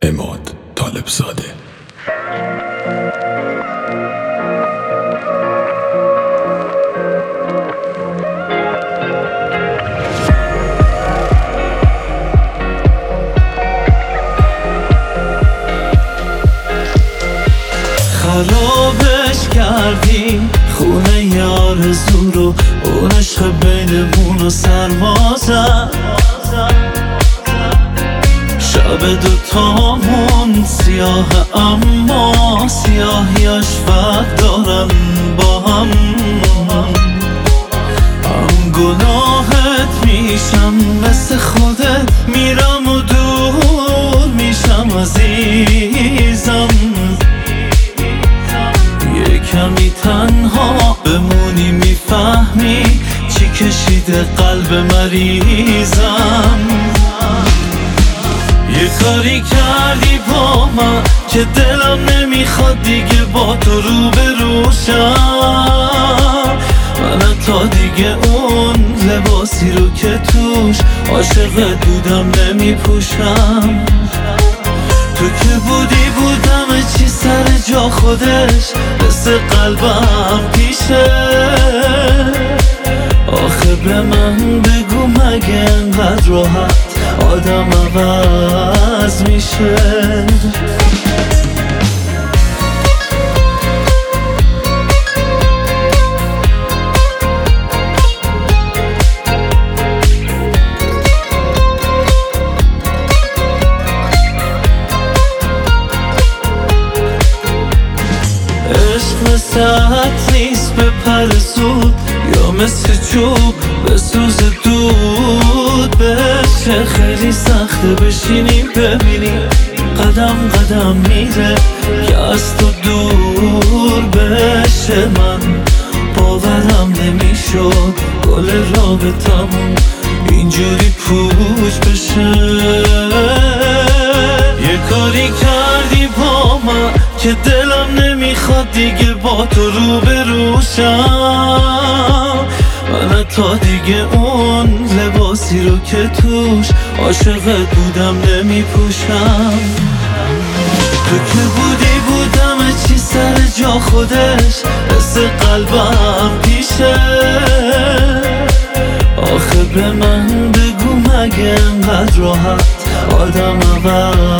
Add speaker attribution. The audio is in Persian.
Speaker 1: عماد طالبزاده.
Speaker 2: خرابش کردیم خونه یار زورو، اون عشق بینمون و سرما زد. شب دوتامون سیاه اما سیاهیاش فرق دارن با هم گناهت میشم مثل خودت، میرم و دور میشم عزیزم. یه کمی تنها بمونی میفهمی چی کشیده قلب مریضم. یه کاری کردی با من که دلم نمیخواد دیگه با تو روبروشم. من تا دیگه اون لباسی رو که توش عاشقت بودم نمیپوشم. تو که بودم چی سر جا خودش مثل قلبم پیشه. آخه به من بگو مگه انقدر راحت آدم عوض میشه؟ عشق مثل عطر نیست به پر زود، یا مثل چوب به سوز دود بشه. خیلی سخته بشینیم ببینیم قدم قدم میره که از تو دور بشه. من باورم نمیشد گل رابطمون اینجوری پوچ بشه. یه کاری کردی با من که دلم نمیخواد دیگه با تو روبروشم. من تا دیگه اون لباسی رو که توش عاشقت بودم نمیپوشم. تو که بودم چی سر جا خودش مثل قلبم پیشه. آخه به من بگو مگه انقدر راحت آدم عوض